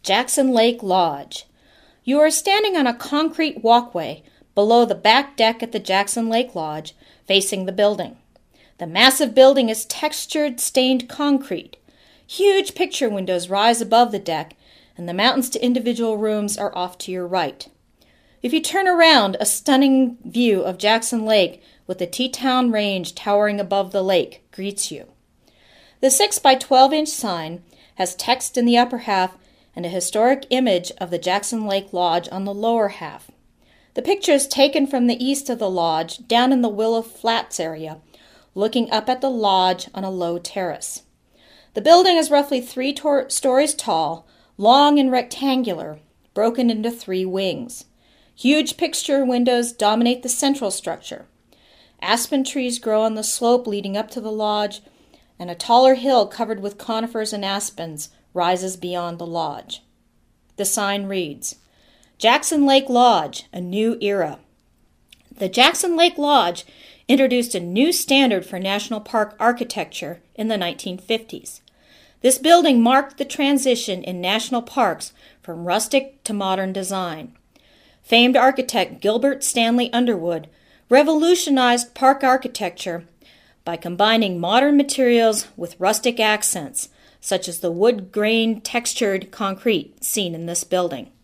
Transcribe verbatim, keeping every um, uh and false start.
Jackson Lake Lodge. You are standing on a concrete walkway below the back deck at the Jackson Lake Lodge, facing the building. The massive building is textured, stained concrete. Huge picture windows rise above the deck, and the mountains to individual rooms are off to your right. If you turn around, a stunning view of Jackson Lake with the Teton Range towering above the lake greets you. The six by twelve inch sign has text in the upper half and a historic image of the Jackson Lake Lodge on the lower half. The picture is taken from the east of the lodge, down in the Willow Flats area, looking up at the lodge on a low terrace. The building is roughly three tor- stories tall, long and rectangular, broken into three wings. Huge picture windows dominate the central structure. Aspen trees grow on the slope leading up to the lodge, and a taller hill covered with conifers and aspens rises beyond the lodge. The sign reads, Jackson Lake Lodge, a new era. The Jackson Lake Lodge introduced a new standard for national park architecture in the nineteen fifties. This building marked the transition in national parks from rustic to modern design. Famed architect Gilbert Stanley Underwood revolutionized park architecture by combining modern materials with rustic accents, such as the wood-grain textured concrete seen in this building.